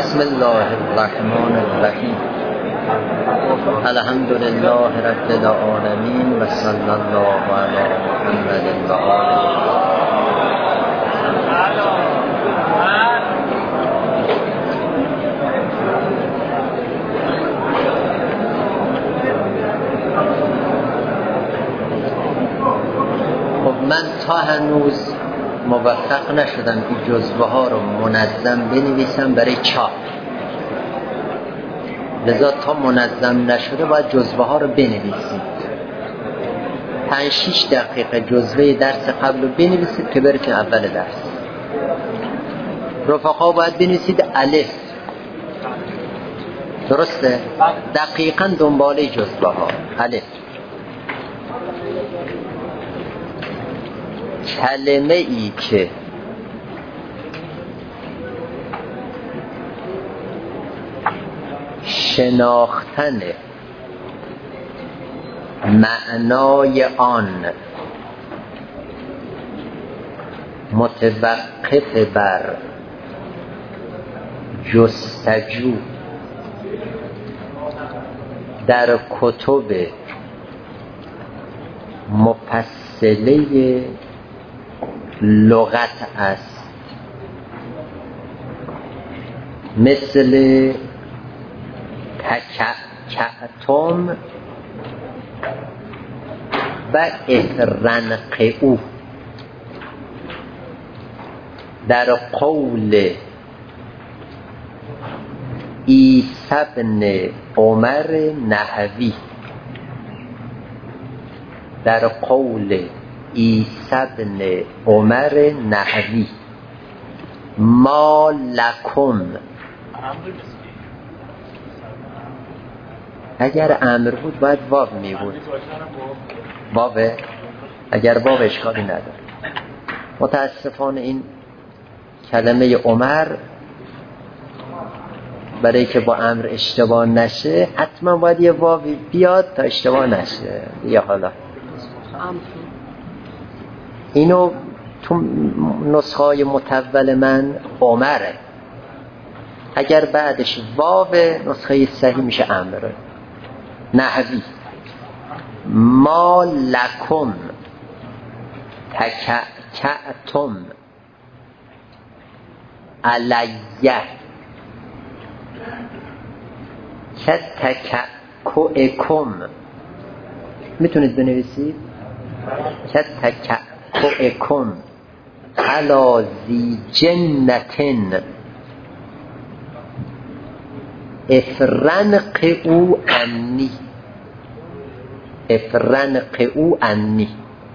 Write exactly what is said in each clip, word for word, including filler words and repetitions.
بسم الله الرحمن الرحیم. الحمد لله رب العالمین و صلی الله علی محمد و آله. خب من تا هنوز موفق نشدم این جزوه ها رو منظم بنویسم برای چاپ، لذا تا منظم نشده باید جزوه ها رو بنویسید. پنج شیش دقیقه جزوه درس قبل رو بنویسید که برید اول درس. رفقا باید بنویسید الف، درسته؟ دقیقاً دنباله جزوه ها. الف کلمه ای که شناختن معنای آن متوقف بر جستجو در کتب مفصله لغت است، مثل تکعتم و افرنقعو در قول عیسی بن عمر نحوی، در قول عیسی بن عمر نحوی ما لکم. اگر امر بود باید واو می بود. واوه؟ اگر واو اشکالی نداره. متاسفانه این کلمه عمر برای که با امر اشتباه نشه حتما باید یه واو بیاد تا اشتباه نشه. یا حالا اینو تو نسخه های متول من عمره، اگر بعدش واو نسخه صحیح میشه امره. نحوی ما لکم تکعتم علیه کتکعکم. میتونید بنویسید کتکعکم علی ذی جنة افرنقعوا عنی. افرنقعوا عنی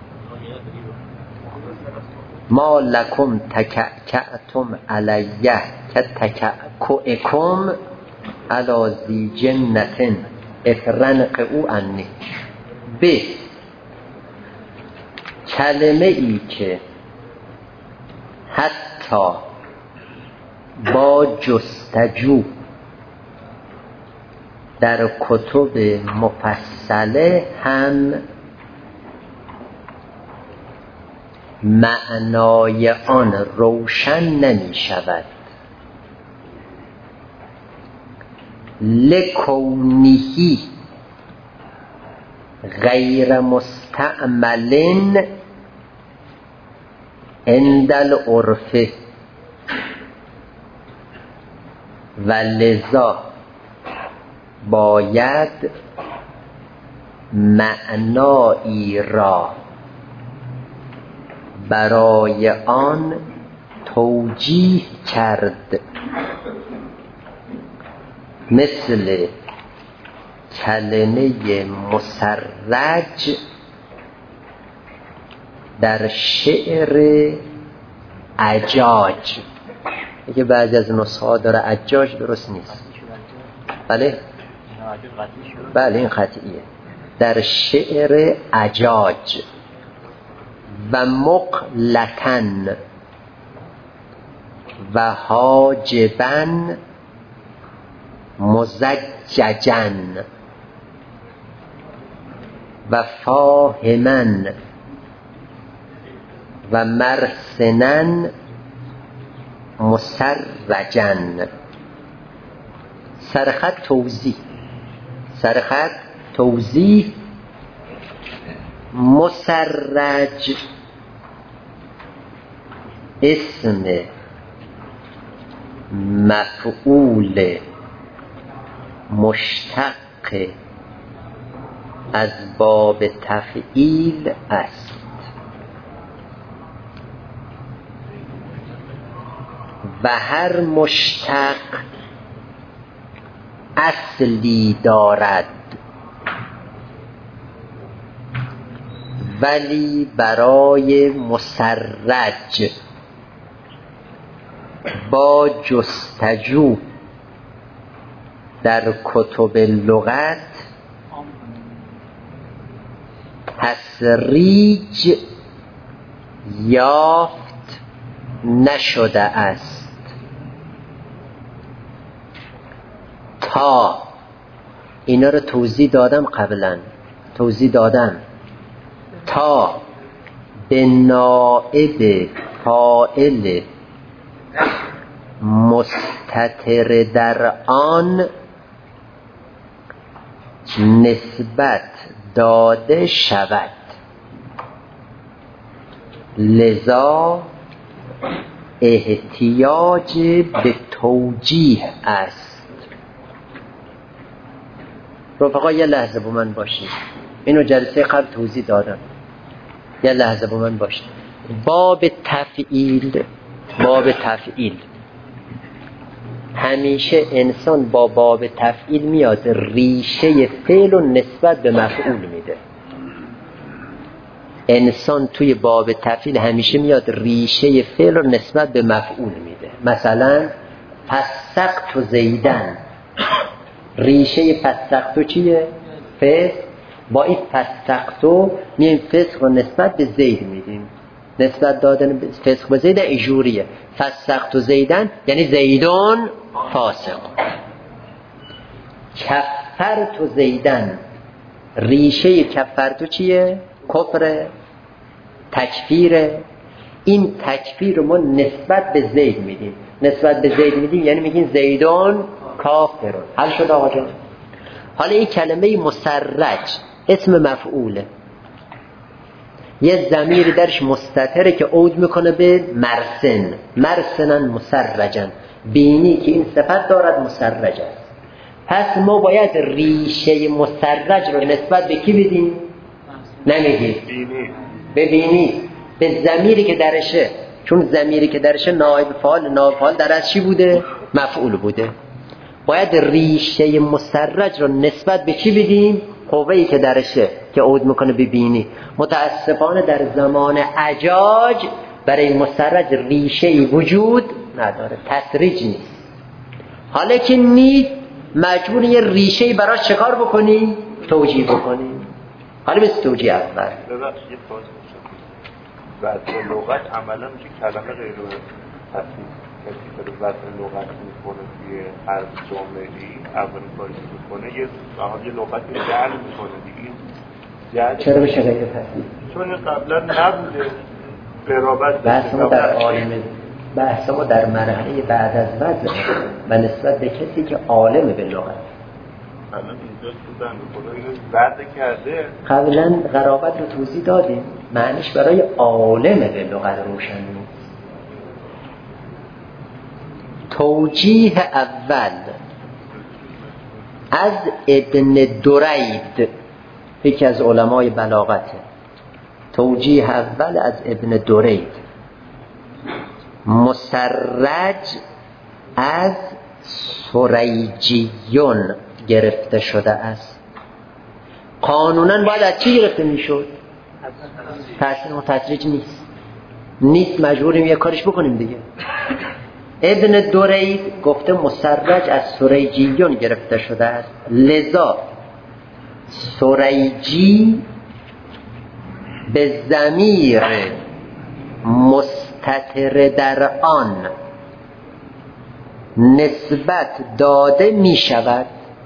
ما لکم تکعکعتم علیه کتکعکم علی ذی جنة افرنقعوا عنی. ب کلمه ای که حتی با جستجو در کتب مفصله هم معنای آن روشن نمی شود، لکونهی غیر مستعمل عند العرف و لذا باید معنایی را برای آن توجیه کرد، مثل کلمه مسرج در شعر عجاج. یکی بعضی از نسخه ها داره عجاج، درست نیست. بله بله این خطئیه. در شعر عجاج و مقلتن و حاجبن مزججن و فاهمن و مرسنن مسرجن سرخط توضیح، سرخط توضیح. مسرج اسم مفعول مشتق از باب تفعیل است. و هر مشتق اصلی دارد، ولی برای مسرج با جستجو در کتب لغت تسریج یافت نشده است. تا اینا رو توضیح دادم، قبلا توضیح دادم. تا به نائب فاعل مستتر در آن نسبت داده شود، لذا احتیاج به توجیه است. رفقا یه لحظه با من باشید، اینو جلسه قبل توضیح دادم، یه لحظه با من باشید. باب تفعیل، باب تفعیل همیشه انسان با باب تفعیل میاد ریشه فعل و نسبت به مفعول میده. انسان توی باب تفعیل همیشه میاد ریشه فعل و نسبت به مفعول میده. مثلا فسقت زیدن، ریشه فسقت چیه؟ فسق. با این فسقت میایم فسق و نسبت به زید میدیم. نسبت دادن فسق به زید اینجوریه، فسقت زیدن یعنی زیدون فاسق. کفرت زیدن، ریشه کفرت چیه؟ کفر، تکفیر. این تکفیر رو ما نسبت به زید میدیم، نسبت به زید میدیم یعنی میگیم زیدون کافرون. حل شد آقا جان؟ حالا این کلمه مسرج اسم مفعوله، یه ضمیر درش مستتره که عود میکنه به مرسن، مرسنن مسرجن، بینی که این صفت دارد مسرج است. پس ما باید ریشه مسرج رو نسبت به کی بدیم؟ نمیگیم به بینی، به ضمیری که درشه، چون ضمیری که درشه نائب فاعل، نائب فاعل در از چی بوده؟ مفعول بوده. باید ریشه مسرج رو نسبت به چی بدیم؟ قوه‌ای که درشه که عود میکنه به بینی. متاسفانه در زمان عجاج برای مسرج ریشه‌ای وجود نداره، تسریج نیست. حالا که نیست مجبور یه ریشه‌ای براش چکار بکنی؟ توجیه بکنی. حالا مثل توجیه اول ببخشید یه پاس وضع لغت عملا میشه کلمه غیر تصریح. کسی که وضع لغت میکنه توی هر جامعه‌ای اولین کاری که میکنه یه صاحب یه لغتی جعل میکنه دیگه. چرا بشه غیر تصریح؟ چون قبلا نبوده قرابت. بحث ما در عالم، بحث ما در مرحله بعد از وضع و نسبت به کسی که عالم به لغت. الان اینجا تو بنده خدا اینو وضع کرده. قبلا قرابت رو توضیح دادیم، معنیش برای عالم به لغت روشن نیست. توجیه اول از ابن درید، یکی از علمای بلاغته. توجیه اول از ابن درید، مسرج از سریجیون گرفته شده است. قانونا باید از چی گرفته میشد؟ تسریج. تسریج نیست، نیست مجبوریم یه کارش بکنیم دیگه. ابن درید گفته مسرج از سریجیون گرفته شده است، لذا سریجی به ضمیر مستتر در آن نسبت داده می شود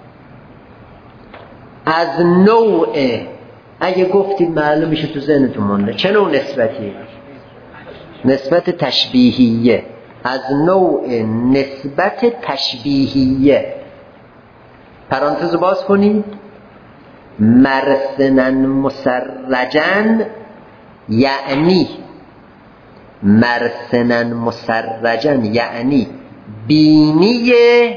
از نوع، اگه گفتید معلوم میشه تو ذهنتون مونده چه نوع نسبتی؟ نسبت تشبیهیه، از نوع نسبت تشبیهیه. پرانتز باز کنید، مرسنن مسرجن یعنی مرسنن مسرجن یعنی بینی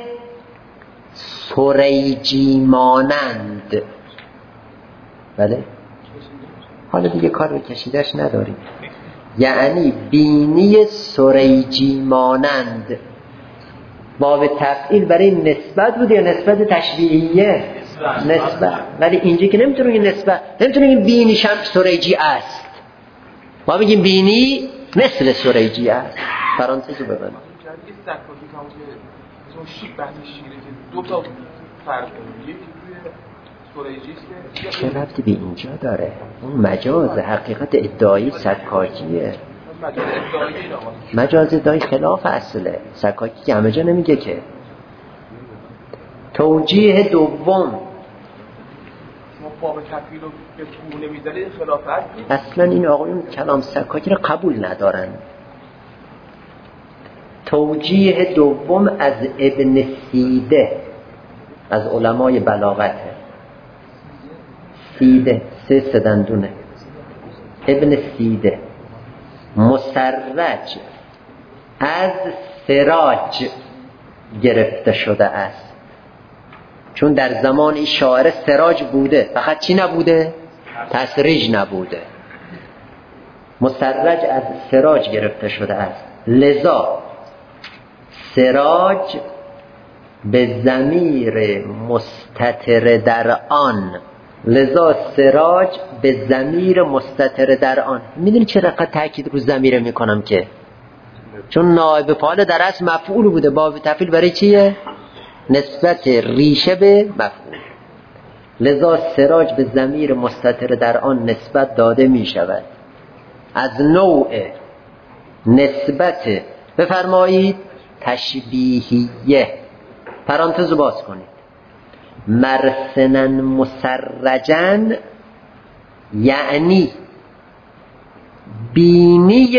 سریجی مانند. بله حالا دیگه کار به کشیدش نداریم. یعنی بینی سریجی مانند. باب تفعیل برای نسبت بود یا نسبت تشبیهیه؟ نسبت. ولی اینجا که نمیتونیم این نسبت، نمیتونیم این بینی شم سریجی است، ما بگیم بینی مثل سریجی است. پرانتز رو ببند. اون شیب بحث شیره که دو تا فرق داره، یکی روی سوریجیست چه ربطی به اینجا داره؟ اون مجاز، حقیقت ادعایی سکاکیه. مجاز ادعایی خلاف اصله. سکاکی که همه جا نمیگه که. توجیه دوم شما باب کفیل رو به گونه میذارید خلاف اصل. اصلا این آقایون کلام سکاکی رو قبول ندارن. توجیه دوم از ابن سیده، از علمای بلاغته. سیده سه سدندونه. ابن سیده مسرج از سراج گرفته شده است، چون در زمان این شاعر سراج بوده، فقط چی نبوده؟ تسریج نبوده. مسرج از سراج گرفته شده است، لذا سراج به ضمیر مستتر در آن، لذا سراج به ضمیر مستتر در آن. میدونی چرا تاکید رو ضمیر میکنم؟ که چون نائب فاعل در اصل مفعول بوده. باب تفعیل برای چیه؟ نسبت ریشه به مفعول. لذا سراج به ضمیر مستتر در آن نسبت داده میشود. از نوع نسبت بفرمایید تشبیهیه. پرانتز باز کنید. مرسنن مسرجن یعنی بینی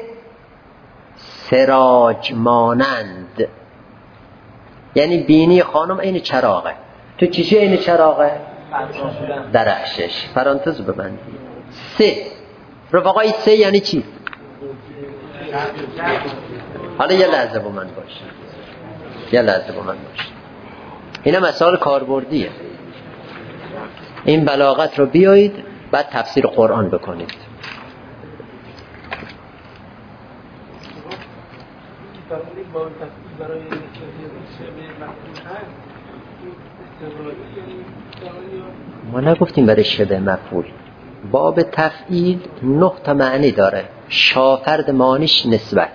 سراج مانند. یعنی بینی خانم این چراغه. تو چیشی این چراغه؟ درخشش. پرانتز ببندید. سه رفقای سه یعنی چی؟ حالا یه لحظه با من باش، یه لحظه با من باش. اینا مسائل کاربردیه. این بلاغت رو بیایید بعد تفسیر قرآن بکنید. ما نگفتیم برای شبه مفعول. باب تفعیل نه تا معنی داره. شافرد معنیش نسبت.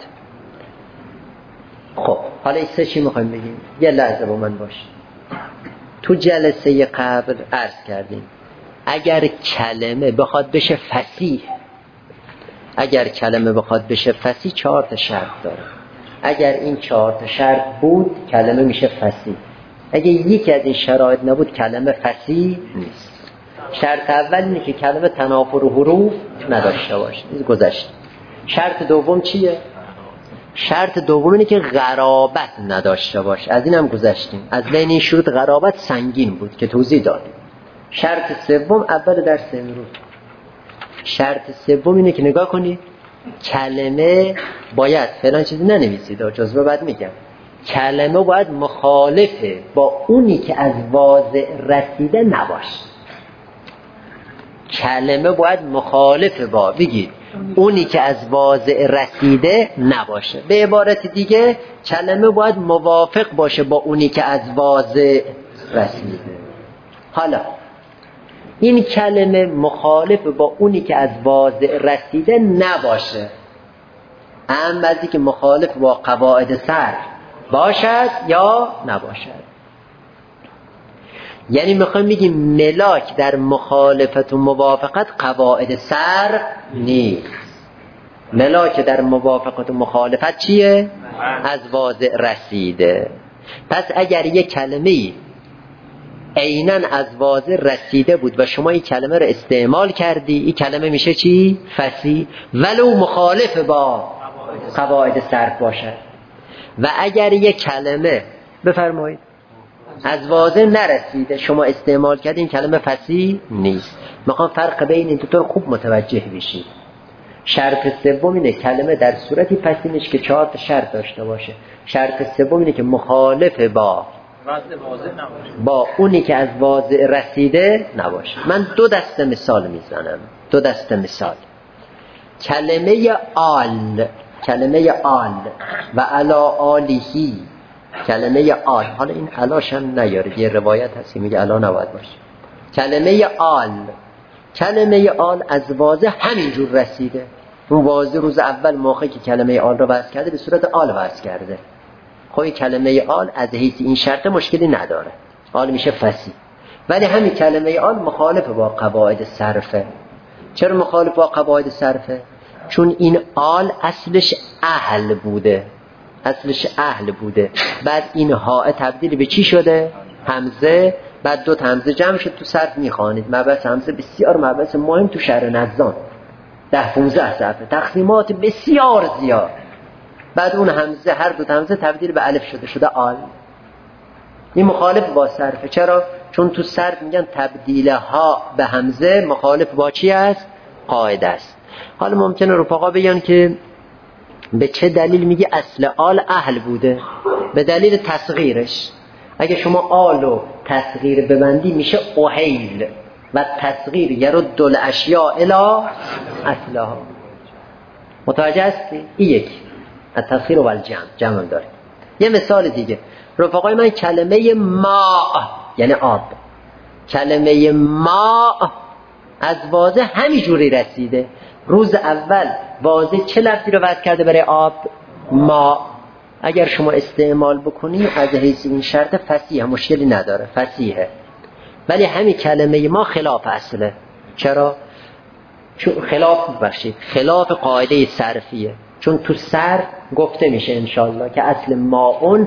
خب حالا این سه چی میخوایم بگیم؟ یه لحظه با من باش. تو جلسه قبل عرض کردیم اگر کلمه بخواد بشه فصیح، اگر کلمه بخواد بشه فصیح چهار تا شرط داره. اگر این چهار تا شرط بود کلمه میشه فصیح. اگه یکی از این شرایط نبود کلمه فصیح نیست. شرط اول اینه که کلمه تنافر حروف نداشته باشه. این گذشت. شرط دوم چیه؟ شرط دوم اینه که غرابت نداشته باشه. از این هم گذشتیم. از بین این شروط غرابت سنگین بود که توضیح دادیم. شرط سوم اول درس امروز. شرط سوم اینه که نگاه کنید کلمه باید فلان چیزی ننویسید، جزوه بعد میگم. کلمه باید مخالفه با اونی که از واضع رسیده نباشه. کلمه باید مخالفه با بگید اونی که از واضع رسیده نباشه. به عبارت دیگه کلمه باید موافق باشه با اونی که از واضع رسیده. حالا این کلمه مخالف با اونی که از واضع رسیده نباشه، اما از که مخالف با قواعد صرف باشد یا نباشد. یعنی میخوایم بگیم ملاک در مخالفت و موافقت قواعد صرف نیست. ملاک در موافقت و مخالفت چیه؟ از واضع رسیده. پس اگر یک کلمه عیناً از واضع رسیده بود و شما این کلمه رو استعمال کردی، این کلمه میشه چی؟ فصیح، ولو مخالف با قواعد صرف باشد. و اگر یک کلمه بفرمایید از واضح نرسیده شما استعمال کردین کلمه فصیح نیست. میخوام فرق بین این دو تا خوب متوجه بشید. شرط سوم اینه کلمه در صورتی فصیح نیست که چهار تا شرط داشته باشه. شرط سوم اینه که مخالف با با اونی که از واضح رسیده نباشه. من دو دسته مثال میزنم. دو دسته مثال. کلمه آل، کلمه آل و علا آلیهی، کلمه آل، حالا این علاش هم نیاره، یه روایت هست که میگه علا نباید باشه. کلمه آل، کلمه آل از واضح همینجور رسیده. اون واضح روز اول موقعی که کلمه آل رو وضع کرده به صورت آل وضع کرده. خب کلمه آل از حیث این شرط مشکلی نداره، آل میشه فصیح. ولی همین کلمه آل مخالف با قواعد صرفه. چرا مخالف با قواعد صرفه؟ چون این آل اصلش اهل بوده، اصلش اهل بوده. بعد این ها تبدیل به چی شده؟ همزه. بعد دو تا همزه جمع شد. تو صرف میخوانید مبحث همزه بسیار مبحث مهم تو شرح نزان، ده پونزده صفحه تقسیمات بسیار زیاد. بعد اون همزه، هر دو تا همزه تبدیل به الف شده، شده آل. این مخالف با صرفه. چرا؟ چون تو صرف میگن تبدیل ها به همزه مخالف با چی است؟ قاعده است. حالا ممکنه رفقا بگن که به چه دلیل میگه اصل آل اهل بوده؟ به دلیل تصغیرش. اگه شما آلو تصغیر ببندی میشه اوهیل و تصغیر یرد الاشیاء الی اصلها. متوجه هستی؟ این یک التصغیر و الجمع، جمع داره. یه مثال دیگه رفقای من، کلمه ماء یعنی آب، کلمه ماء از واضح همینجوری رسیده. روز اول واضح چه لفظی رو وضع کرده برای آب؟ ما. اگر شما استعمال بکنی از حیث این شرط فصیح، مشکلی نداره، فصیحه. ولی همین کلمه ما خلاف اصله. چرا؟ چون خلاف بخشید خلاف قاعده صرفیه. چون تو صرف گفته میشه انشالله که اصل ماون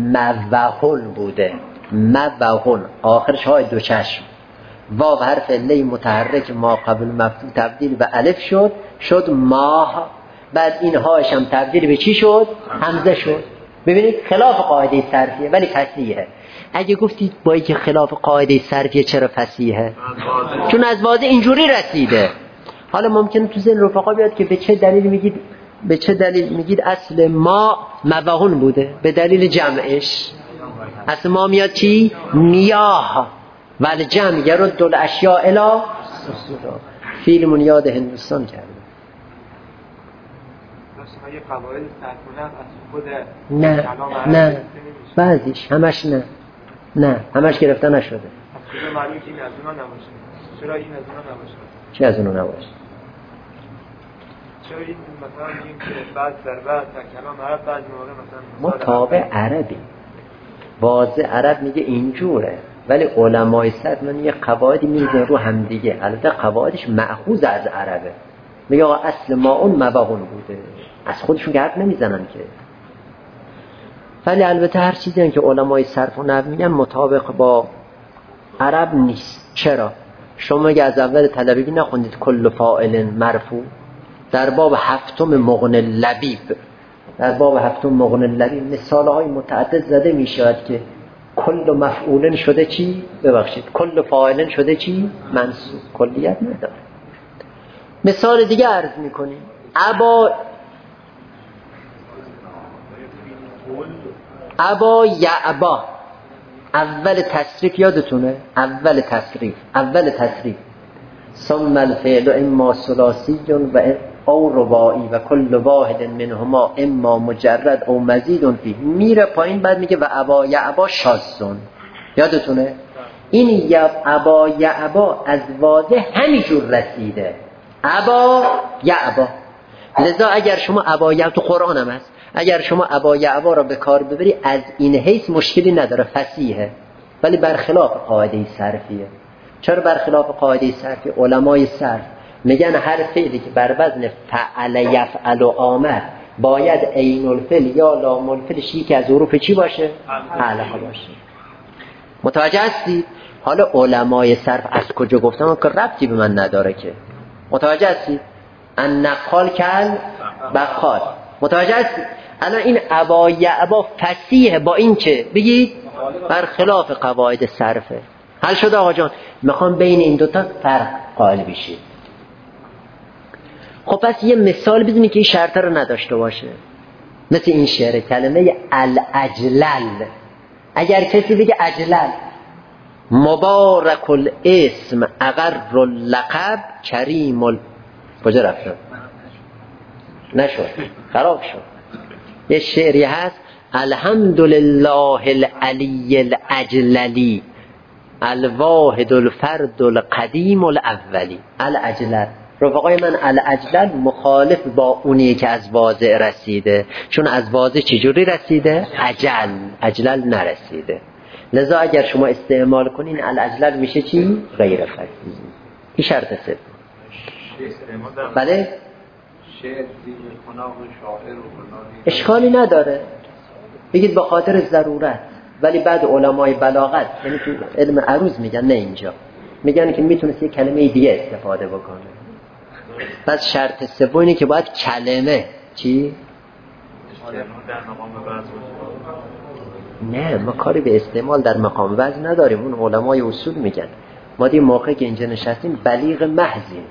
موهن بوده، موهن، آخرش های دو چشم، واو حرف عله متحرک ما قبل مفتوح تبدیل به الف شد، شد ماه. بعد این هاش هم تبدیل به چی شد؟ همزه شد. ببینید خلاف قاعده صرفیه ولی فصیحه. اگه گفتید با اینکه خلاف قاعده صرفیه چرا فصیحه؟ چون از واضح اینجوری رسیده. حالا ممکنه تو ذهن رفقا بیاد که به چه دلیل میگید به چه دلیل میگید اصل ما موهن بوده؟ به دلیل جمعش. اصل ما میاد چی؟ میاه ولی جمع یرد الاشیاء الی. فیلمون یاد هندوستان کرده. یه قواعد صرفونه از خود نه نه بعضیش، همش نه نه همش گرفته نشده. از کجا معلومه که این از اونا نباشه؟ چرا این از اونا نباشه؟ چه از اونا نباشه؟ چرا این مثلا میگیم که بعد در بعد در کلام عرب بعضی موقع مثلا ما تابع عربی، واضح عرب میگه اینجوره، ولی علمای صرف من یه قواعدی میذارن رو هم دیگه، البته قواعدش مأخوذ از عربه. میگه آقا اصل ما اون موهن بوده، از خودشون که حرف نمیزنن که. ولی البته هر چیزی که علمای صرف و نحو میگن مطابق با عرب نیست. چرا؟ شما اگه از اول طلبی نخوندید کل فاعل مرفوع، در باب هفتم مغنی لبیب، در باب هفتم مغنی لبیب مثالهای متعدد زده میشود که کل مفعولن شده چی؟ ببخشید کل فاعلن شده چی؟ منصوب. کلیت نداره. مثال دیگه عرض میکنیم. ابا ابا یعبا، اول تصریف یادتونه؟ اول تصریف اول تصریف ثم الفعل اما ثلاثی و او رباعی و کل واحد منهما اما مجرد او مزید فیه. میره پایین بعد میگه و ابا یعبا شاذون. یادتونه؟ این یب ابا یعبا از واضح همینجور رسیده. ابا یعبا. لذا اگر شما ابا یعبا تو قرآن هم هست، اگر شما ابا یعبا را به کار ببری از این حیث مشکلی نداره، فصیحه، ولی برخلاف قاعده صرفیه. چرا برخلاف قاعده صرفی؟ علمای صرف میگن هر فعلی که بر وزن فعل یفعل و آمد باید عین الفعل یا لام الفعلش یکی از حروف چی باشه؟ علقه باشه. متوجه هستید؟ حالا علمای صرف از کجا گفتن که ربطی به من نداره که. متوجه هستید؟ ان نقال کل بقال. متوجه هستید؟ الان این ابا یعبا فصیح با این که بگید برخلاف قواعد صرفه. حل شد آقا جان؟ میخوام بین این دوتا فرق قائل بشید. خب پس یه مثال بزنید که این شرط رو نداشته باشه. مثل این شعر کلمه الاجلل. اگر کسی بگه اجلل مبارک الاسم اغر اللقب کریم ال... کجا رفت شد؟ نشد، خراب شد. یه شعری هست الحمدلله العلی الاجللی الواحد الفرد القدیم الاولی. الاجلل رفقای من، الاجلل مخالف با اونی که از واضع رسیده، چون از واضع چجوری رسیده؟ اجل، اجلل نرسیده. لذا اگر شما استعمال کنین الاجلل میشه چی؟ غیر فصیح. این شرط سوم. بله؟ اشکالی نداره، بگید به خاطر ضرورت. ولی بعد علمای بلاغت، یعنی تو علم عروض میگن نه اینجا، میگن که میتونست یک کلمه دیگه استفاده بکنه. پس شرط سوم اینه که باید کلمه چی؟ نه، ما کاری به استعمال در مقام وزن نداریم. اون علمای اصول میگن. ما دی موقعی که اینجا نشستیم بلیغ محضیم.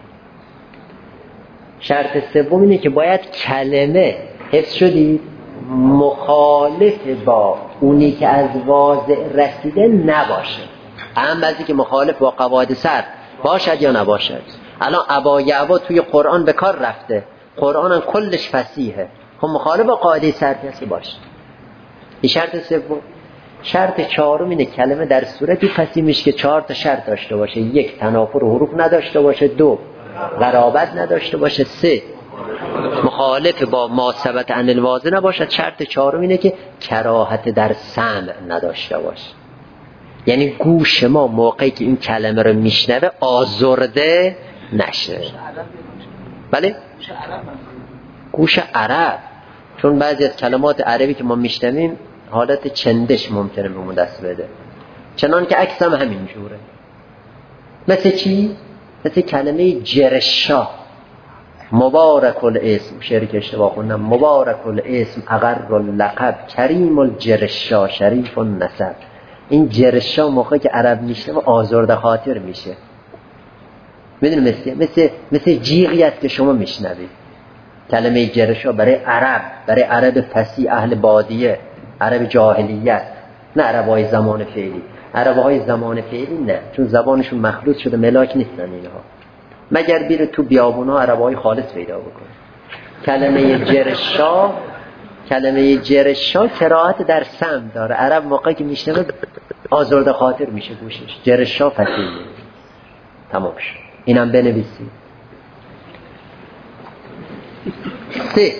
شرط سوم اینه که باید کلمه، حفظ شدید، مخالف با اونی که از واضع رسیده نباشه. هم بعضی که مخالف با قواعد صرف باشد یا نباشد. الان ابا یعوا توی قرآن به کار رفته، قرآن هم کلش فصیحه، خب مخالف با قاعده صرفی هست که باشه. این شرط سوم. شرط چهارم اینه کلمه در صورتی فصیح میشه که چهار تا شرط داشته باشه. یک، تنافر حروف نداشته باشه. دو، غرابت نداشته باشه. سه، مخالف با ما ثبت عن الواضع نباشد. شرط چهارم اینه که کراهت در سمع نداشته باشه، یعنی گوش ما موقعی که این کلمه رو میشنوه آزرده نشه. بله؟ گوش عرب، چون بعضی از کلمات عربی که ما میشنویم حالت چندش ممکنه به ما دست بده، چنان که عکس هم همین جوره. مثل چی؟ مثل کلمه جرشا، مبارک الاسم، شعری که اشتباه خوندم، مبارک الاسم اغر اللقب کریم الجرشا شریف النسب. این جرشا موقعی که عرب میشنوه آزرده خاطر میشه. میدونی مثل مثل مثل جیغی است که شما میشنوید. کلمه جرشا برای عرب، برای عرب فصیح اهل بادیه، عرب جاهلیت، نه عربای زمان فعلی. عربای زمان فعلی نه، چون زبانشون مخلوط شده، ملاک نیستن اینها، مگر بیره تو بیابونا عربای خالص پیدا بکنه. کلمه جرشا، کلمه جرشا کراهت در سمع داره. عرب موقعی که میشنوه آزرده خاطر میشه گوشش. جرشا فصیح. تمام شد. اینم بنویسید. سه،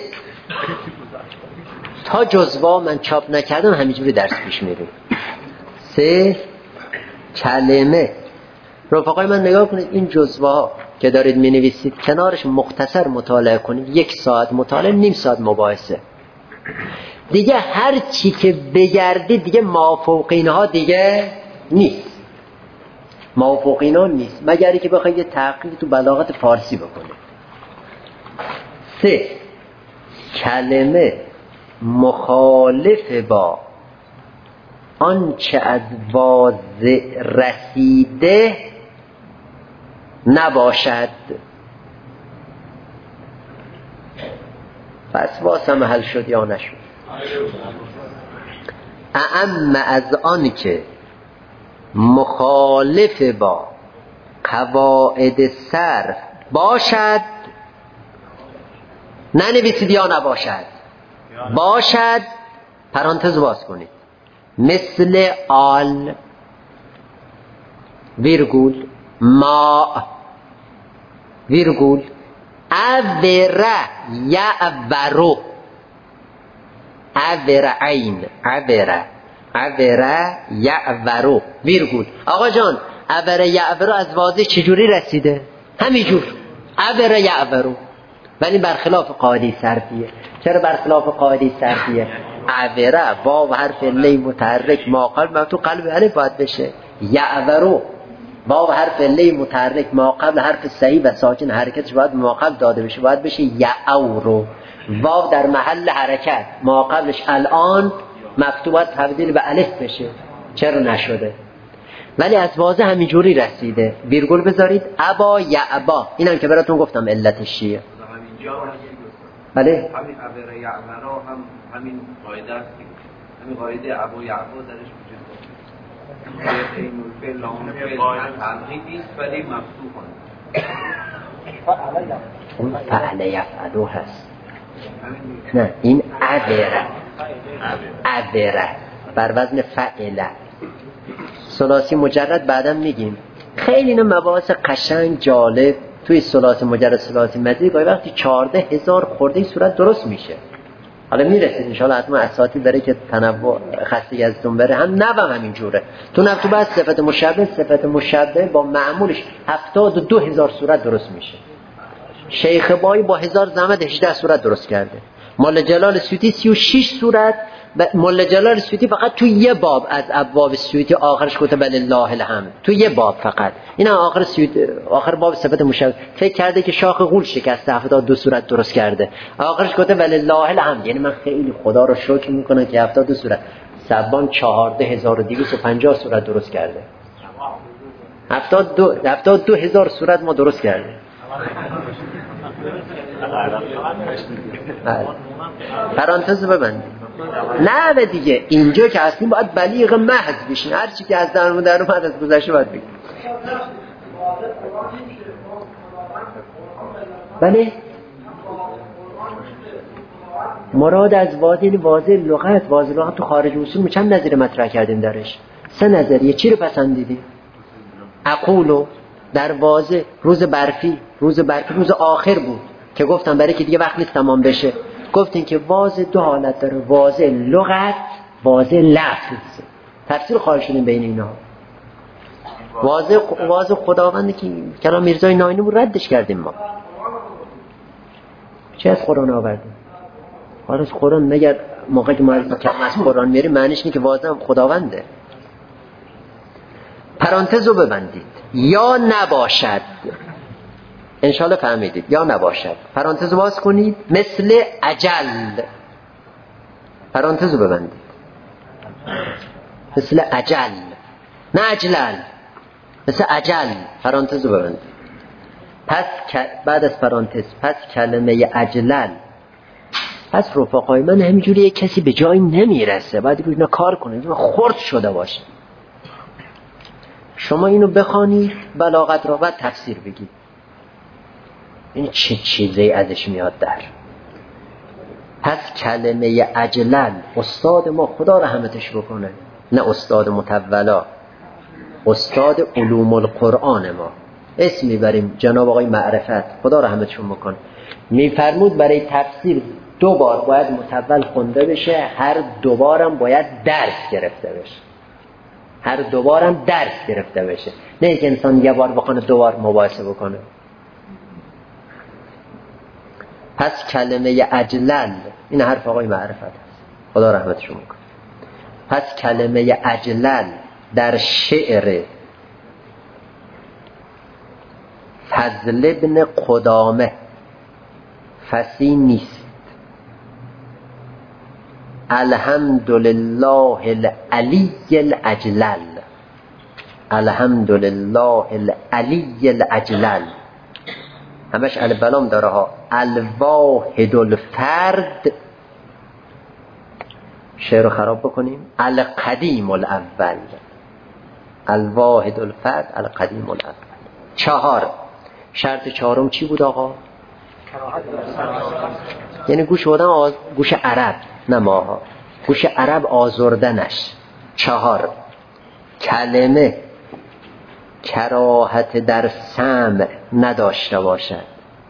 تا جزوا من چاپ نکردم همینجوری درس پیش میره. سه، کلمه. رفقای من نگاه کنید، این جزوا که دارید مینویسید کنارش مختصر مطالعه کنید. یک ساعت مطالعه، نیم ساعت مباحثه. دیگه هر چی که بگردید دیگه مافوقینها دیگه نیست. مافوقینها نیست مگری که بخواید یه تحقیق تو بلاغت فارسی بکنید. سه، کلمه مخالف با آنچه از واضع رسیده نباشد. پس واسه حل شد یا نشد؟ اعم از آن که مخالف با قواعد صرف باشد، ننویسید یا نباشد، باشد، پرانتز باز کنید، مثل آل ویرگول ما ویرگول عبره یعبرو عبره عین عبره عبره یعبرو ویرگول. آقا جان عبره یعبرو از واضح چجوری رسیده؟ همینجور عبره یعبرو، ولی برخلاف قاعده صرفیه. چرا برخلاف قاعده صرفیه؟ عبره واو حرف لی متحرک ما قبل تو قلب الف باید بشه. یعبرو واو حرف لی متحرک ما قبل حرف صحیح و ساکن حرکتش باید ما قبل داده بشه، باید بشه یعورو. واو در محل حرکت ما قبلش الان مکتوبات تبدیل به الف بشه. چرا نشده؟ ولی از واضح همینجوری رسیده. ویرگول بذارید ابا یعبا، اینم که براتون گفتم علتش چیه. بله همین عبر یعبرا هم همین قاعده است، همین قاعده ابا یعبا درش وجود داره. این فعل لام فعل تلقیدی است ولی مفتوح است. فعل یفعلو هست. نه این عبره عبره بر وزن فعله. ثلاثی مجرد بعدم میگیم. خیلی اینا مباحث قشنگ جالب توی ثلاثی مجرد ثلاثی مزید گاهی وقتی چهارده هزار خورده صورت درست میشه. حالا میرسید ان شاء الله حتما اساتی داره که تنوع خستگی ازتون بره. هم نوام همین جوره. تو نفت بعد صفت مشبه صفت مشبه با معمولش هفتاد و دو هزار صورت درست میشه. شیخ بایی با هزار زحمت هجده صورت درست کرده. مولا جلال سیوطی سی و شش صورت. مولا جلال سیوطی فقط تو یه باب از ابواب سیوطی آخرش کتب لله الحمد، تو یه باب فقط. اینا آخر سیوطی آخر باب صفت مشبه فکر کرده که شاخ غول شکسته هفتاد و دو صورت درست کرده، آخرش کتب لله الحمد. یعنی من خیلی خدا رو شکر میکنم که هفتاد و دو صورت سبان چهارده هزار و دویست و پنجاه صورت درست کرده. هفتاد و دو هفتاد و دو هزار صورت ما درست کرده. پرانتز ببندید. نه به دیگه اینجا که هستیم باید بلیغ محض بشین. هر چی که از درمون در اومد از گذشته باید بگیم. بله مراد از واضح واضح لغت واضح لغت تو خارج اصول چند نظریه مطرح کردیم درش؟ سه نظریه. چی رو پسندیدیم؟ اقولو در واضح روز برفی روز برفی روز آخر بود که گفتم برای که دیگه وقت نیست تمام بشه. گفتیم که واضح دو حالت داره، واضح لغت واضح لفظ. تفسیر خواهد شدیم بین اینا. واضح واضح خداونده که کلام میرزای ناینی رو ردش کردیم ما. چه از قرآن آوردیم؟ حالا از قرآن مگر موقع که ما از قرآن میریم معنیش اینه که واضح خداونده. پرانتز رو ببندید. یا نباشد، انشالله فهمیدید. یا نباشد پرانتز رو باز کنید. مثل اجل پرانتز رو ببندید. مثل اجل نه اجلل، مثل اجل پرانتز رو ببندید. پس بعد از پرانتز پس کلمه اجلل. پس رفقای من همینجوری یک کسی به جایی نمیرسه، باید اینا کار کنید خرد شده باشه. شما اینو بخوانید بلاغت را بعد تفسیر بگید این چه چیزی ازش میاد در. پس کلمه اجلل استاد ما خدا رحمتش بکنه، نه استاد متولا، استاد علوم القرآن ما اسم میبریم جناب آقای معرفت خدا رحمتشون بکنه. میفرمود برای تفسیر دو بار باید متول خونده بشه، هر دو بارم باید درس گرفته بشه، هر دو بارم درس گرفته بشه، نه اینکه انسان یه بار بخونه دو بار مباحثه بکنه. پس کلمه اجلل این حرف آقای معرفت هست خدا رحمتشون میکنه. پس کلمه اجلل در شعر فضل ابن قدامه فصیح نیست. الحمدلله العلی الاجلل، الحمدلله العلی الاجلل، همش البلام داره ها. الواحد الفرد، شعر رو خراب بکنیم، القدیم الاول، الواحد الفرد القدیم الاول. چهار، شرط چهارم چی بود آقا؟ یعنی گوش آدم آز... گوش عرب نه ماها، گوش عرب آزردنش. چهار، کلمه کراهت در سمع نداشته باشد،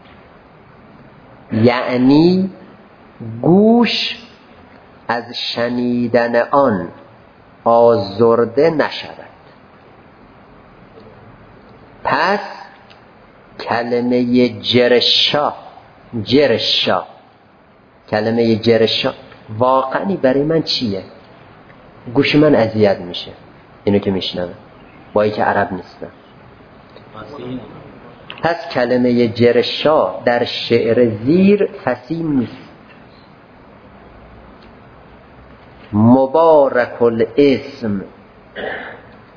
یعنی گوش از شنیدن آن آزرده نشود. پس کلمه جرشا، جرشا کلمه جرشا واقعی برای من چیه؟ گوش من اذیت میشه اینو که میشنم با اینکه عرب نیستم. پس کلمه جرشا در شعر زیر فصیح نیست. مبارک الاسم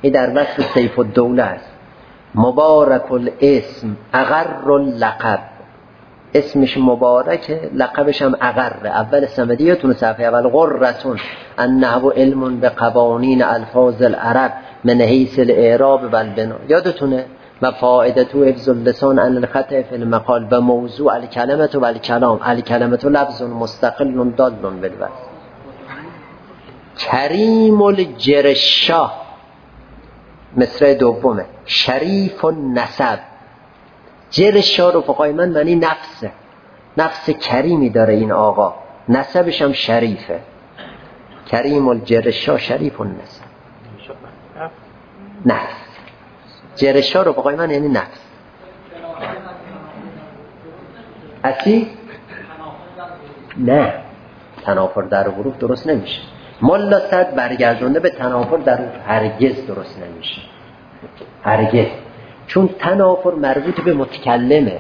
این در وصف سیف الدوله است. مبارک الاسم اغر اللقب، اسمش مبارکه، لقبش هم اغره. اول سمدیتون صفحه اول غرتون النحو علم به قوانین الفاظ العرب من حیث الاعراب و البنا. یادتونه و فائدته حفظ اللسان عن الخطأ فی المقال و موضوع الکلمه و الکلام. الکلمه لفظ مستقل دال بالوصف. کریم الجرشا مصرع دومه. شریف النسب. جرشا رو فقای من معنی نفسه، نفس کریمی داره این آقا، نسبش هم شریفه. کریم الجرشا شریف النسب. نفس جرشا رو فقای من یعنی نفس. اصی؟ نه، تنافر در حروف درست نمیشه. ملا صد برگردونده به تنافر در حروف هرگز درست نمیشه، هرگز. چون تنافر مربوط به متکلمه.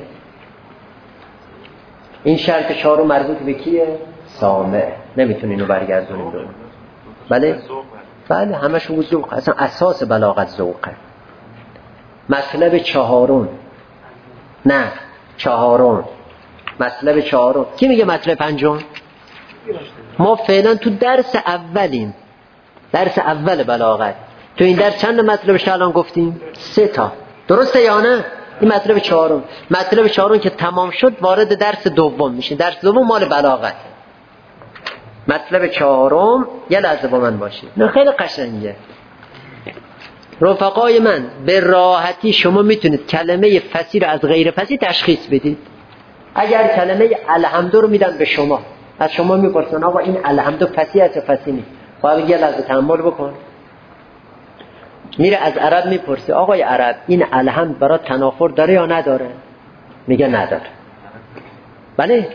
این شرط چهارم مربوط به کیه؟ سامع. نمیتونی اینو برگردونیم دونه. بله؟ بله همش ذوق، اصلا اساس بلاغت ذوقه. مطلب چهارم، نه چهارم، مطلب چهارم. کی میگه مطلب پنجم؟ ما فعلا تو درس اولیم، درس اول بلاغت. تو این درس چند مطلبش الان گفتیم؟ سه تا، درسته یا نه؟ این مطلب چهارم. مطلب چهارم که تمام شد وارد درس دوم میشه. درس دوم مال بلاغت. مطلب چهارم یه لحظه با من باشید، نه خیلی قشنگه رفقای من. به راحتی شما میتونید کلمه فصیح رو از غیر فصیح تشخیص بدید. اگر کلمه الحمد رو میدن به شما، از شما میپرسن آقا این الحمد فصیح است یا فصیح نیست، باید یه لحظه تأمل بکن. میره از عرب میپرسه آقای عرب این الحمد برای تنافر داره یا نداره؟ میگه نداره. بله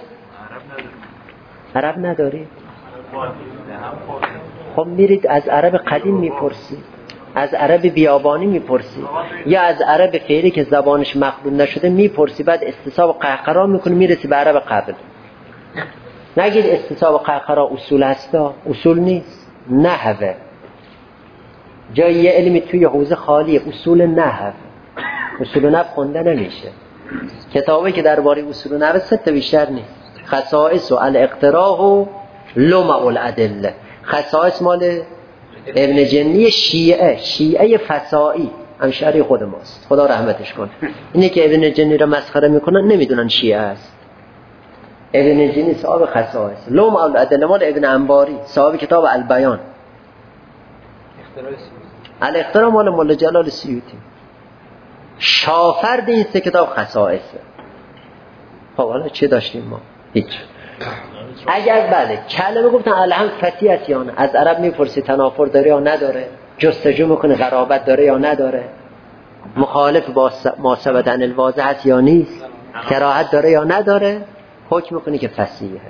عرب نداری؟ خب میرید از عرب قدیم میپرسید، از عرب بیابانی میپرسی، یا از عرب فعلی که زبانش مقبول نشده میپرسی، بعد استصحاب و قهقرا میکنی میرسی به عرب قبل. نگید استصحاب و قهقرا اصول هستا، اصول نیست، نحوه. جای یه علمی توی حوزه خالیه، اصول نحو. اصول نحو خونده نمیشه. کتابی که درباره اصول نحو سه تا بیشتر نیست. خصائص و الاقتراح و لمع الادله. خصائص مال ابن جنی شیعه، شیعه فسائی، همشهری خود ماست، خدا رحمتش کن. اینه که ابن جنی را مسخره میکنن نمیدونن شیعه است. ابن جنی صاحب خصائص. لمع الادله مال ابن انباری، صاحب کتاب البیان. الاختراع مال مولا جلال سیوطی. شافرد این سه کتاب خصائصه. خب حالا چه داشتیم ما؟ هیچ. اگر بله کلمه گفتن الحمد فصیح است یا نه، از عرب میپرسی تنافر داره یا نداره، جستجو میکنه قرابت داره یا نداره، مخالف با ما ثبت عن الواضح است یا نیست، کراهت داره یا نداره، حکم میکنه که فصیحه.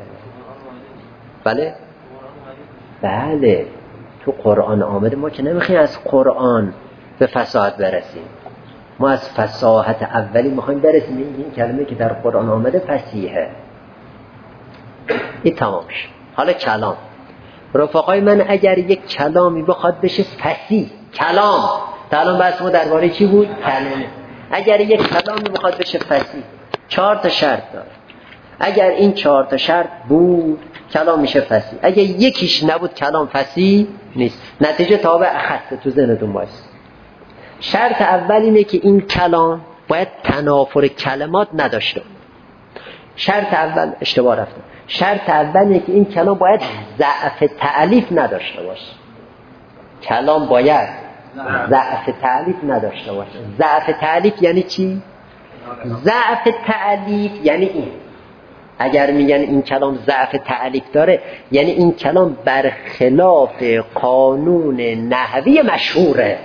بله بله تو قرآن آمده. ما که نمیخوایم از قرآن به فصاحت برسیم، ما از فصاحت اولی میخوایم برسیم. این کلمه که در قرآن آمده فصیحه. این تمام شد. حالا کلام رفقای من، اگر یک کلامی بخواد بشه فصیح، کلام تا الان بحث ما درباره چی بود؟ کلمه. اگر یک کلامی بخواد بشه فصیح چهار تا شرط داره. اگر این چهار تا شرط بود کلام میشه فصیح. اگر یکیش نبود کلام فصیح نیست. نتیجه تابع اخصه تو ذهنتون باشه. شرط اول اینه که این کلام باید تنافر کلمات نداشته. شرط اول اشتباه رفتم. شرط اول اینه که این کلام باید ضعف تألیف نداشته باشه. کلام باید ضعف تألیف نداشته باشه. ضعف تألیف یعنی چی؟ ضعف تألیف یعنی این. اگر میگن این کلام ضعف تألیف داره، یعنی این کلام برخلاف قانون نحوی مشهوره.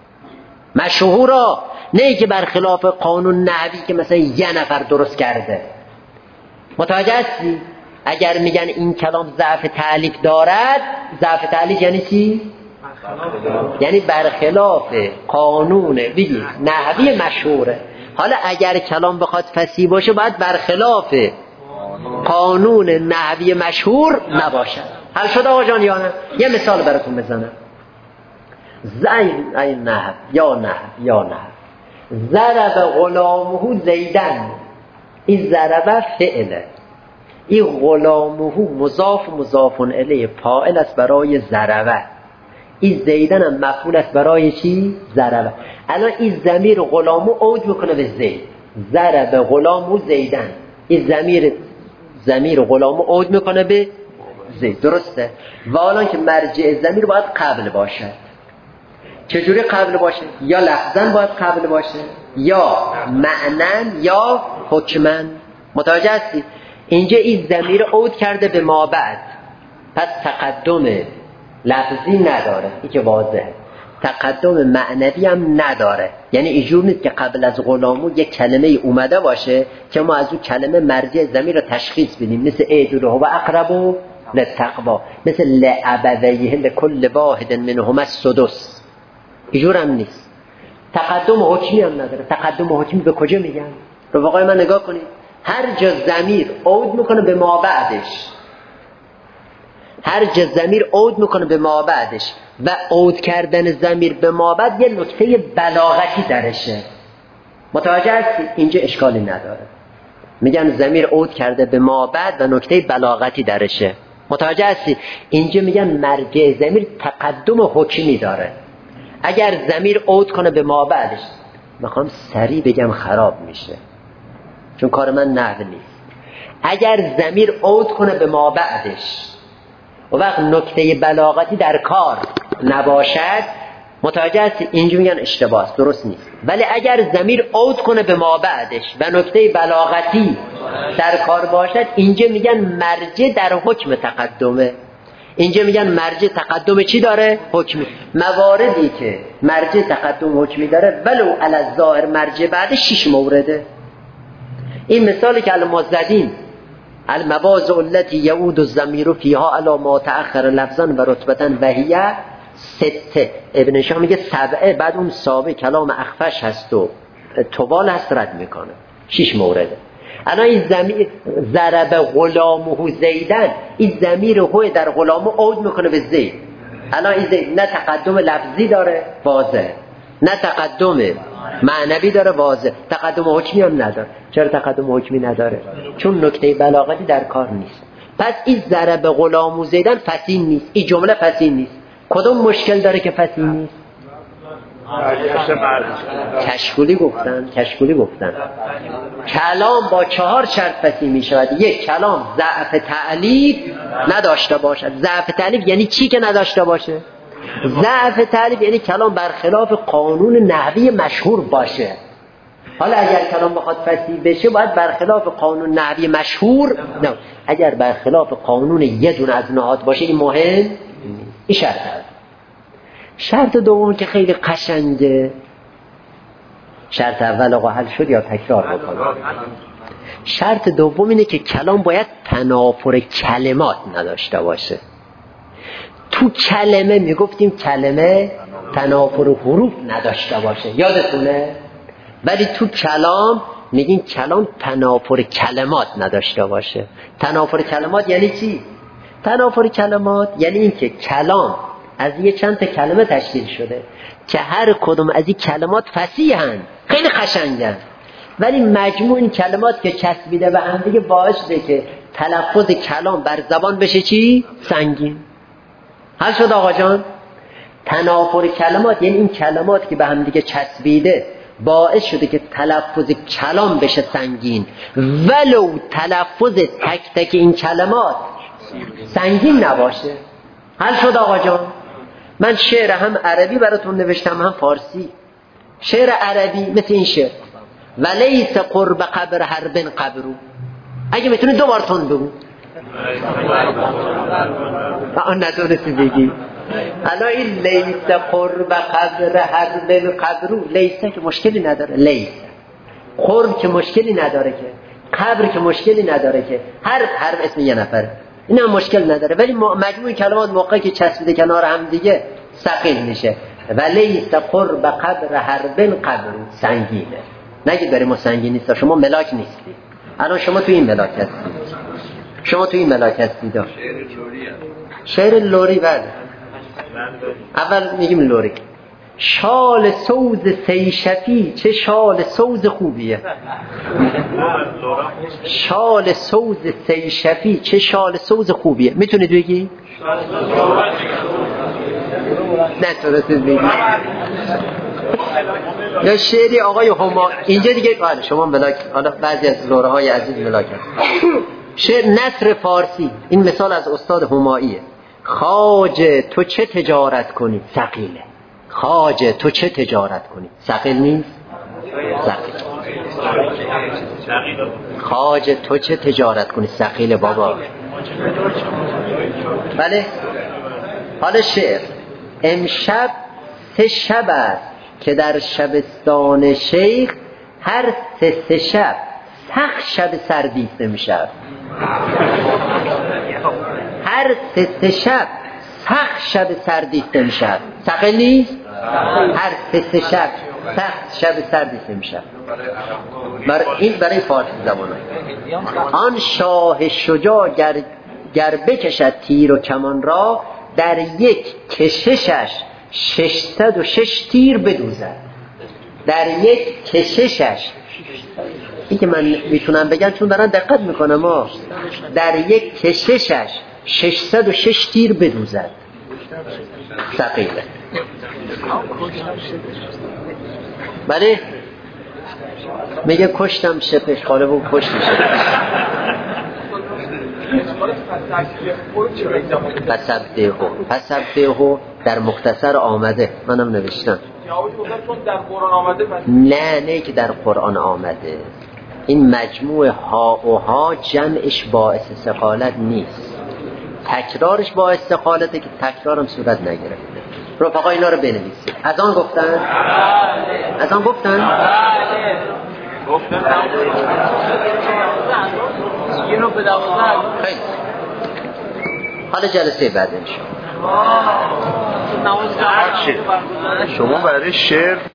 مشهورا، نه که برخلاف قانون نحوی که مثلا یه نفر درست کرده. متوجه هستی؟ اگر میگن این کلام ضعف تألیف دارد، ضعف تألیف یعنی چی؟ یعنی برخلاف قانون بگی نحوی مشهوره. حالا اگر کلام بخواد فصیح باشه باید برخلاف قانون نحوی مشهور نباشد. حل شد آقا جان یا نه؟ یه مثال براتون بزنم. زید ای نه یا نه یا نه ضرب غلامه زیدن. این ضرب فعله، این غلامه مضاف مضاف الیه فاعل است برای ضربه، این زیدن هم مفعول است برای چی؟ ضربه. الان این ضمیر غلامه عود میکنه به زید، ضرب غلامه زیدن، این ضمیر ضمیر غلامه عود میکنه به زید، درسته؟ و الان که مرجع ضمیر باید قبل باشد. چجوری قبل باشه؟ یا لفظاً باید قبل باشه یا معناً یا حکماً. متوجه هستی؟ اینجا این ضمیر عود کرده به ما بعد، پس تقدم لفظی نداره، این که واضحه. تقدم معنوی هم نداره، یعنی اینجور نیست که قبل از غلامو یک کلمه اومده باشه که ما از اون کلمه مرجع ضمیر رو تشخیص بدیم، مثل اعدله و اقرب للتقوی، مثل لابویه لکل واحد منهما السدس. اینجور هم نیست. تقدم حکمی هم نداره. تقدم حکمی به کجا میگن؟ رفقای من نگاه کنید، هر جا ضمیر عود میکنه به ما بعدش، هر جا ضمیر عود میکنه به ما بعدش و عود کردن ضمیر به ما بعد یه نکته بلاغتی درشه. متوجه هستید؟ اینجا اشکالی نداره. میگن ضمیر عود کرده به ما بعد و نکته بلاغتی درشه. متوجه هستید؟ اینجا میگن مرجع ضمیر تقدم حکمی داره. اگر ضمیر عود کنه به ما بعدش، میخوام سریع بگم خراب میشه چون کار من نحو نیست. اگر ضمیر عود کنه به ما بعدش و وقت نکته بلاغتی در کار نباشد، متوجه هستی؟ اینجا میگن اشتباه است، درست نیست. ولی اگر ضمیر عود کنه به ما بعدش و نکته بلاغتی در کار باشد، اینجا میگن مرجع در حکم تقدمه. اینجا میگن مرجع تقدم چی داره؟ حکمی. مواردی که مرجع تقدم حکمی داره ولو علی الظاهر مرجع بعد شش مورده. این مثالی که الان ما زدیم، المواضع التي يعود الضمير فيها على ما تأخر لفظا و رتبة و هي سته. ابن هشام میگه سبعه، بعد اون سابع کلام اخفش هست و طوال هست رد میکنه، شش مورده. الان این ضمیر ضرب غلامه زیدن، این ضمیر هو در غلامه عود میکنه به زید. الان این زید نه تقدم لفظی داره واضح، نه تقدم معنوی داره واضح، تقدم حکمی هم نداره. چرا تقدم حکمی نداره؟ چون نکته بلاغتی در کار نیست. پس این ضرب غلامه زیدن فصیح نیست، این جمله فصیح نیست. کدوم مشکل داره که فصیح نیست؟ کشکولی گفتن کشکولی گفتن کلام با چهار شرط فصیح می شود. یک، کلام ضعف تعلیف نداشته باشد. ضعف تعلیف یعنی چی که نداشته باشه؟ ضعف تعلیف یعنی کلام برخلاف قانون نحوی مشهور باشه. حالا اگر کلام بخواد فصیح بشه باید برخلاف قانون نحوی مشهور، نه، اگر برخلاف قانون یه دونه از نهاد باشه این مهم. این شرط هست. شرط دوم که خیلی قشنگه، شرط اول آقا حل شد یا تکرار بکنم؟ شرط دوم اینه که کلام باید تنافر کلمات نداشته باشه. تو کلمه میگفتیم کلمه تنافر حروف نداشته باشه، یادتونه؟ ولی تو کلام میگیم کلام تنافر کلمات نداشته باشه. تنافر کلمات یعنی چی؟ تنافر کلمات یعنی این که کلام از یه چند تا کلمه تشکیل شده که هر کدوم از این کلمات فصیحن، خیلی قشنگن، ولی مجموع این کلمات که چسبیده به هم دیگه باعث شده که تلفظ کلام بر زبان بشه چی؟ سنگین. حل شد آقا جان؟ تنافر کلمات یعنی این کلمات که به هم دیگه چسبیده باعث شده که تلفظ کلام بشه سنگین، ولو تلفظ تک تک این کلمات سنگین نباشه. حل شد آقا جان؟ من شعر هم عربی براتون نوشتم هم فارسی. شعر عربی مثل این شعر: ولیس قرب قبر حرب قبرو. اگه میتونی دو بار تون بگو. آن ندونستی بگی. الان این لیس قرب قبر حرب قبرو، لیسه که مشکلی نداره، لیس. قرب که مشکلی نداره که، قبر که مشکلی نداره که، حرب حرب اسم یه نفره، این هم مشکل نداره. ولی مجموع کلمات موقعی که چسبیده کنار هم دیگه ثقیل میشه. ولیس قرب قبر حرب قبرو، سنگینه. نگید برای ما سنگین نیست، شما ملاک نیستی. الان شما تو این ملاک هستید، شما تو این ملاک هستید. شعر لوری. شعر لوری بله. اول میگیم لوری. شال سوز سیشفی چه شال سوز خوبیه. شال سوز سیشفی چه شال سوز خوبیه. میتونید بگی؟ نه تونستید بگی. یا شعری آقای هما اینجا دیگه آره شما ملاک، حالا بعضی از زوره های عزیز ملاک هست. شعر نثر فارسی، این مثال از استاد هماییه. خواجه تو چه تجارت کنی؟ ثقیله. خواجه تو چه تجارت کنی؟ ثقیل نیست؟ ثقیل. خواجه تو چه تجارت کنی؟ ثقیله بابا. بله. حالا شعر. امشب سه شب است که در شبستان شیخ هر سه سه شب سخت شب سردیسته میشد. هر سه سه شب سخت شب سردیسته میشد. ثقیل نیست؟ هر سه سه شب سخت شب سردیسته میشد. برای این برای فارسی زبانه. آن شاه شجاع گر, گر بکشد تیر و کمان را در یک کششش ششصد و شش تیر بدوزد. در یک کششش، این که من میتونم بگم چون دارن دقت میکنم ما، در یک کششش ششصد و شش تیر بدوزد. ثقیله. بله میگه کشتم شپش خاله و کشتی شپش. پسبدهو پسبدهو در مختصر آمده، منم نوشتم. نه نه که در قرآن آمده. این مجموع ها و ها جمعش باعث ثقالت نیست، تکرارش باعث ثقالته که تکرارم صورت نگرفته. رفقا اینا رو بنویسید. از آن گفتن؟ از آن گفتن؟ گفتن. خیلی. حالا جلسه بعد انشاءالله. شما برای شعر